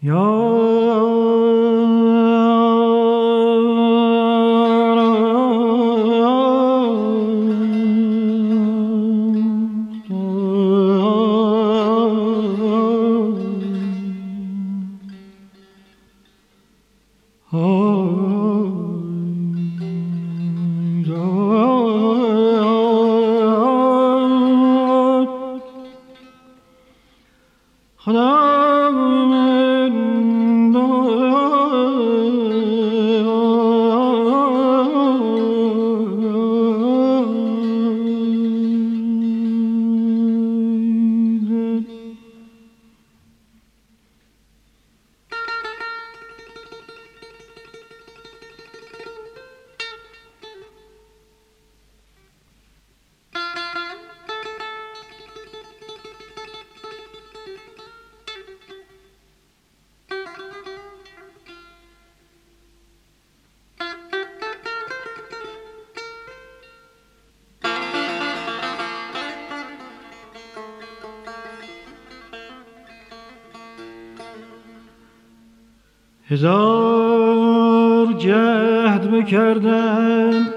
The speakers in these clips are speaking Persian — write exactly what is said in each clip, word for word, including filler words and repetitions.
هزار جهد بکردم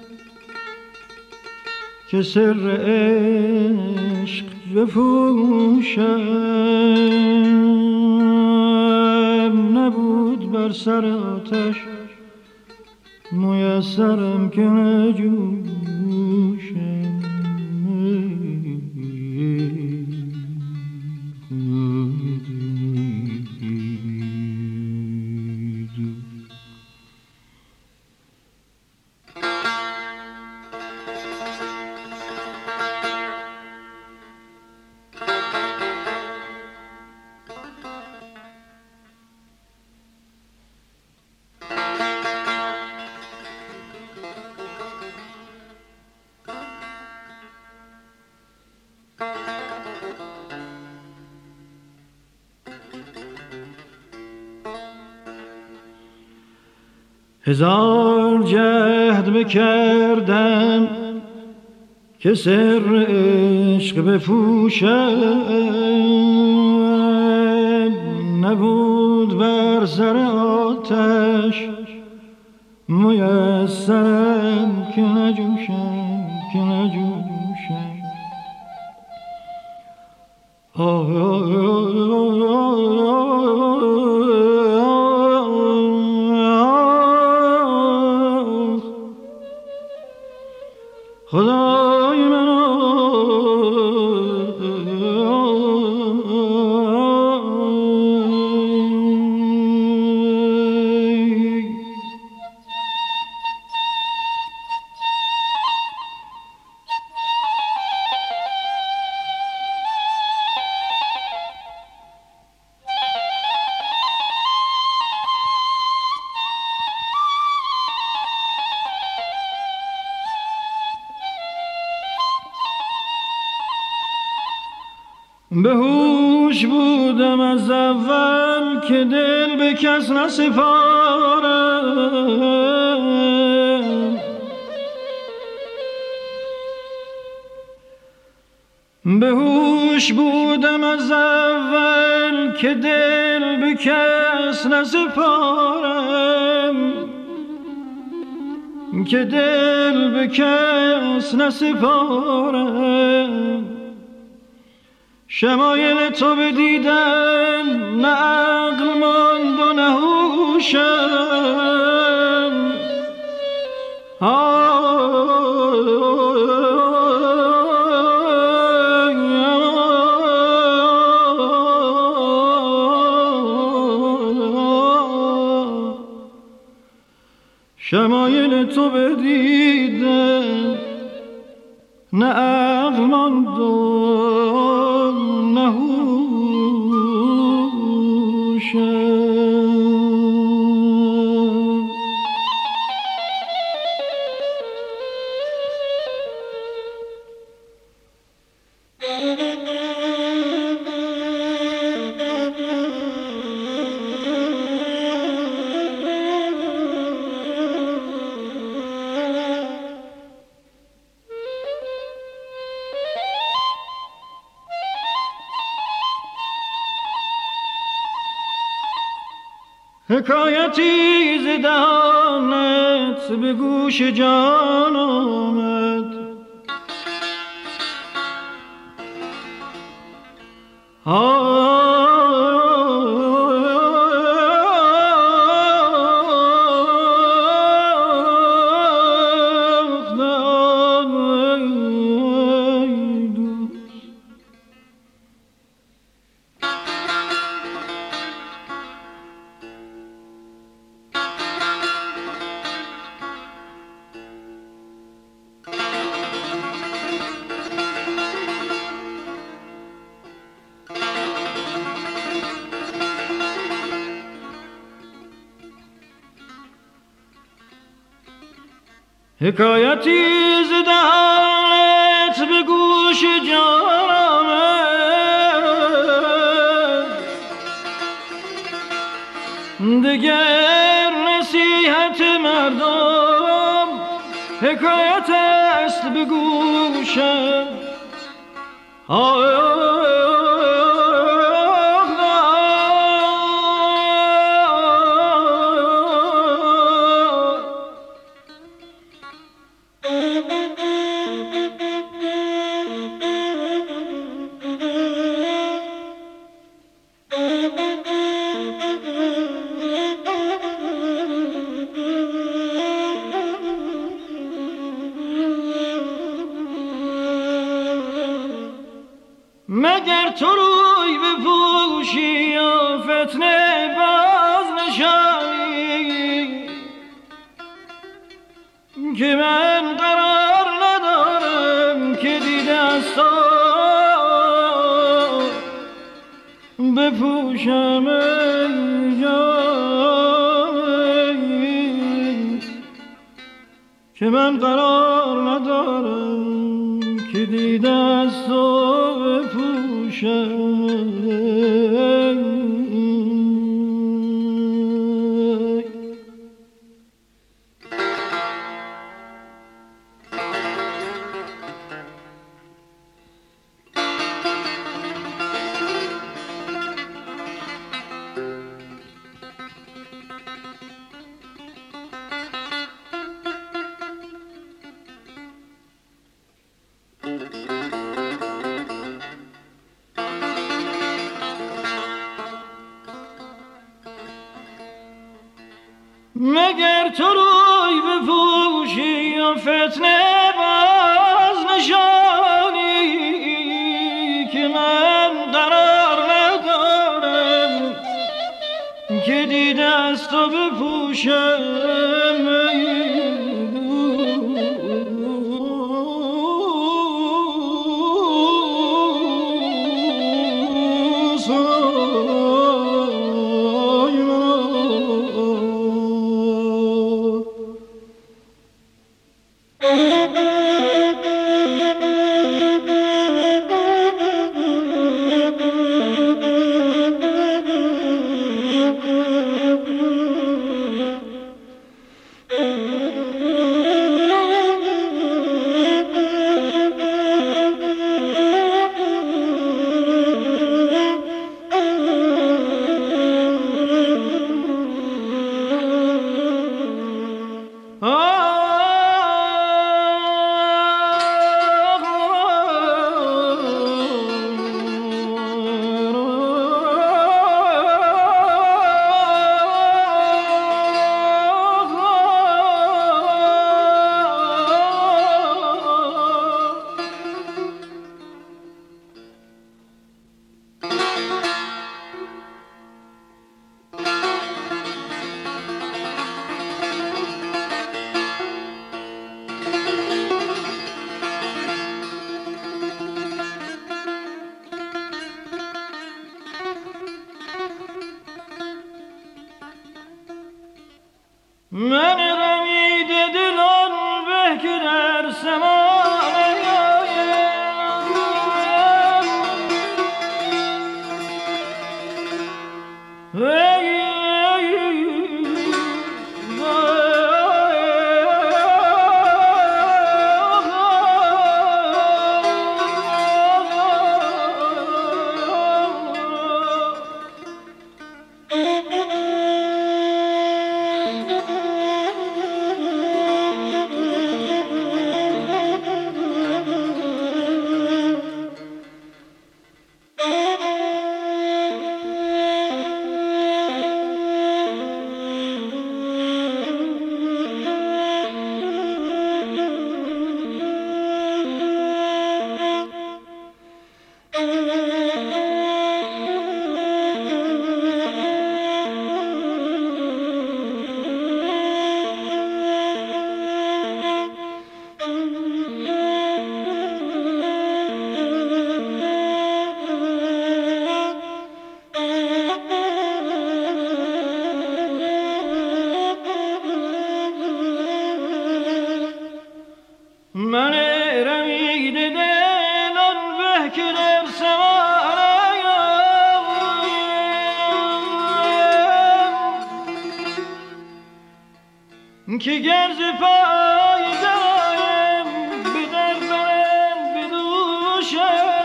که سر عشق بپوشم، نبود بر سر آتش میسرم که نجوشم. هزار جهد بکردم که سر عشق بپوشم، نبود بر سر آتش میسرم که نجوشم که نجوشم. آه آه خدای من به هوش بودم از اول که دل به کس نسپارم، به هوش بودم از اول که دل به کس نسپارم، که دل به کس نسپارم. شمایل تو بدیدم نه عقل ماند و نه هوشم. شمایل تو بدیدم نه عقل ماند و نه هوشم. حکایتی ز دهانت به گوش جان آمد. حکایتی ز دهانت به گوش جان آمد، دگر نصیحت مردم حکایت است به گوشم. مگر تو روی بپوشی و فتنه باز نشانی، که من قرار ندارم که دیده از تو بپوشم ای جان، که من قرار ندارم که دیده از تو مگر تو روی بپوشی و فتنه باز نشانی، که من قرار ندارم که دیده از تو بپوشم ای من رمیده دلان به که در سمان که گرز پای دایم به در برم به دوشم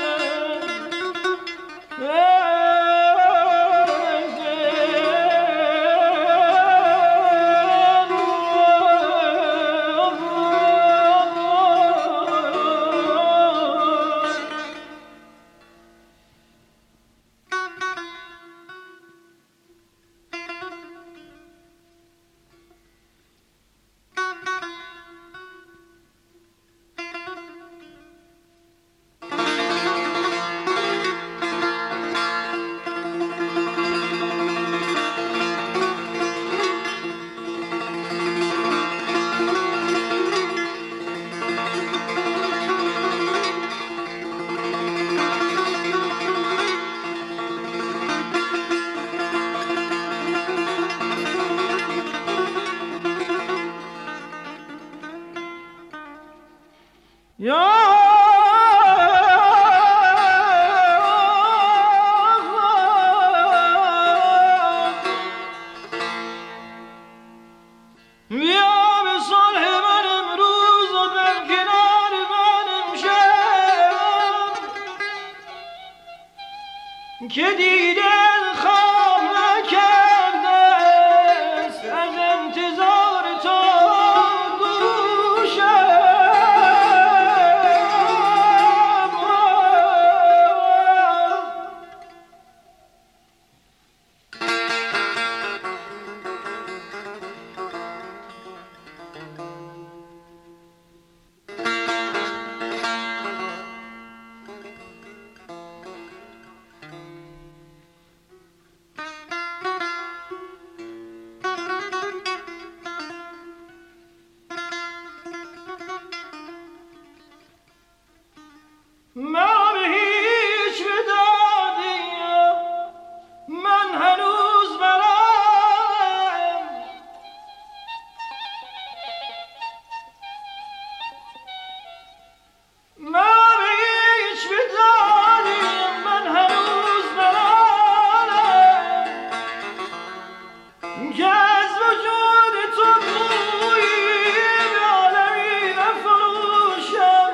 یا که دیده خواب نکرده است از انتظار تو گوشم ما به هیچ بدادی من هنوز برم ما به هیچ بدادی من هنوز برم که از وجود تو بویی به عالمی نفروشم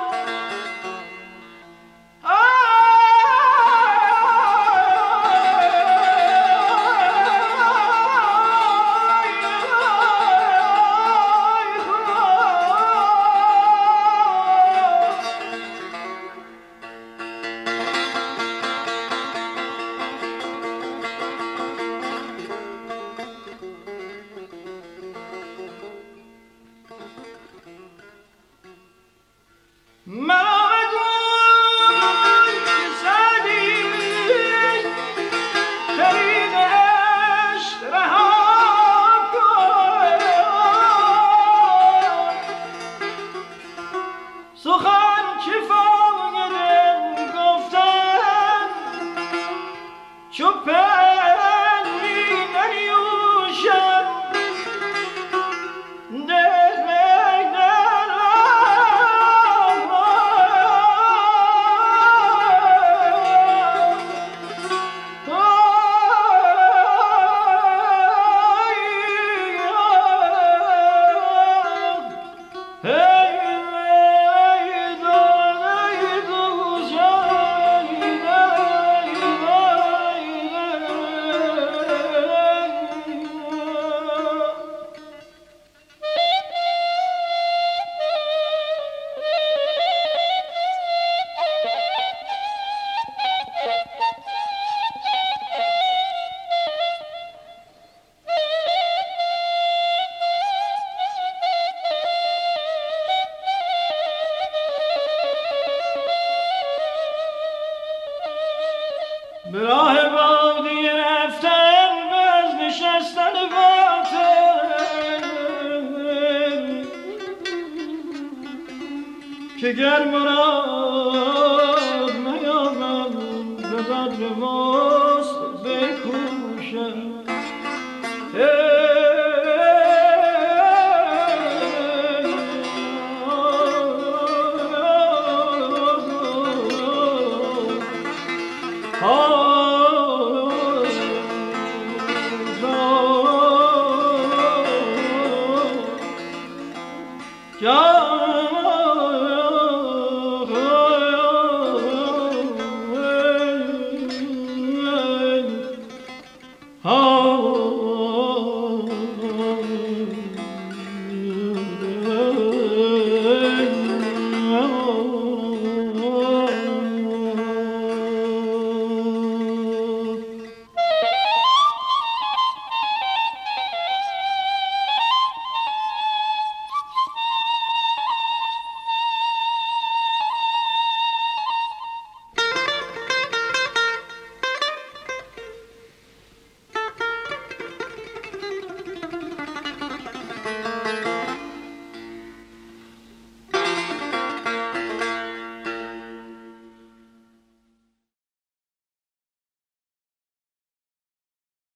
سخن که فاید گفتن چو پن می ننیوشم دل به راه بادی رفتن باز نشستن باطل که گر مراد نیابم به قدر وست بکوشم ها